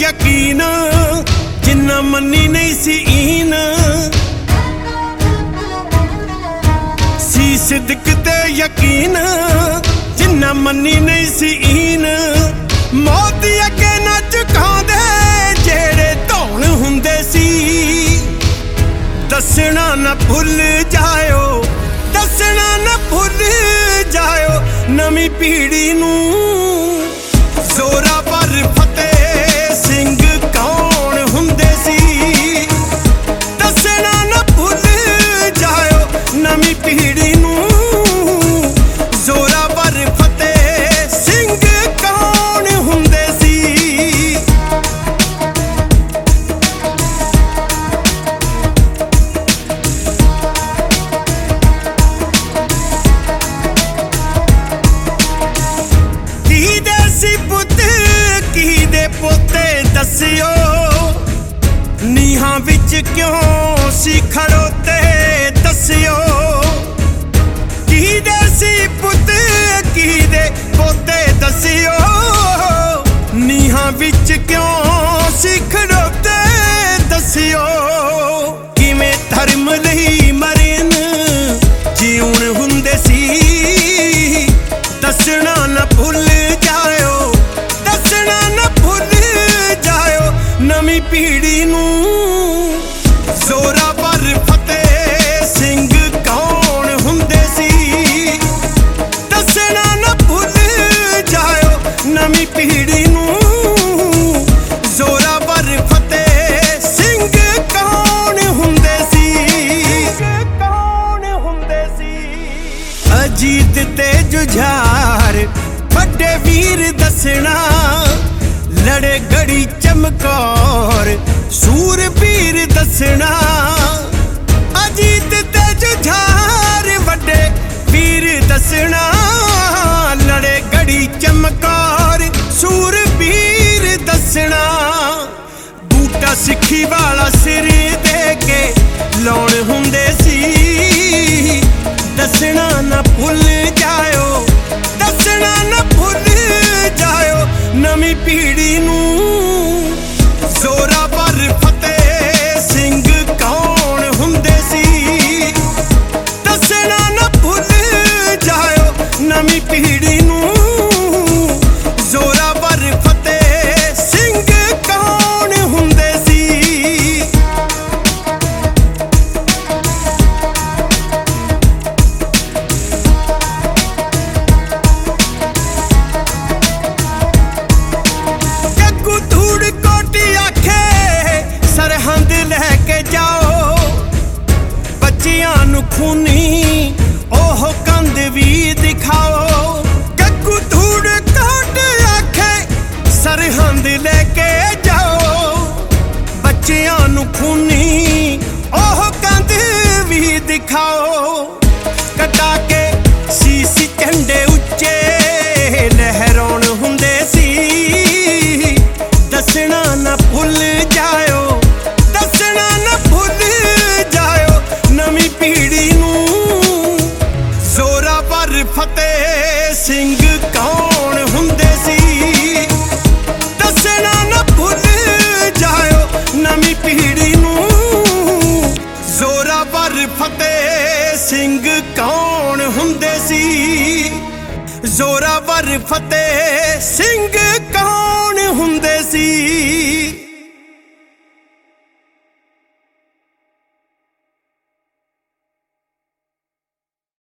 यकीन जिन्ना मन्नी नहीं सी ईन सी सिद्क ते यकीन जिन्ना मन्नी नहीं सी ईन मौत अगे ना झुकांदे जेड़े धौण हुंदे सी दसना ना भुल जाओ दसना ना भुल जाओ नवी पीढ़ी नूं जोरावर फतेह सिंह कौन हुंदे सी दसना ना भुल जाओ नवी पीढ़ी नूं जोरावर फतेह सिंह कौन हुंदे सी पोते दसियो नीहां विच क्यों सी खड़ोते दसियो की देसी पुत की दे पोते दसियो नीहां विच क्यों सी खड़ोते दसियो किवें धर्म लई मरन जीवन हुंदे सी दसना ना भुल जाओ दसना ना भुल जाओ नवी पीढ़ी नूं जोरावर फतेह सिंह कौन हुंदे सी दसना ना भुल जाओ नवी पीढ़ी नूं जोरावर फतेह सिंह कौन हुंदे सी कौन हुंदे सी अजीत ते जुझार बड़े वीर दसना लड़े गड़ी चमकौर सूरबीर दसना अजीत ते जुझार बड़े वीर दसना लड़े गड़ी चमकौर सूरबीर दसना बूटा सिक्खी वाला सिर दे के लौण हुंदे सी दसना ना भुल जाओ दसना ना भुल जाओ नवी पीढ़ी नूं जोरावर फतेह सिंह कौन हुंदे सी दसना ना भुल जाओ नवी पीढ़ी नूं जोरावर फतेह सिंह कौन हुंदे सी खूनी ओह कंध भी दिखाओ गग्गू धूड़ काट आखे सरहंद लेके जाओ बच्चियां नू खूनी ओह कंध भी दिखाओ कटा के शीश झंडे उच्चे लहराउण हुंदे सी दसना ना भुल जाओ दसना ना भुल जाओ नवी पीढ़ी जोरावर फतेह सिंह कौन हुंदे सी दसना ना भुल जाओ नवी पीढ़ी नूं जोरावर फतेह सिंह कौन हुंदे सी जोरावर फतेह सिंह कौन हुंदे सी।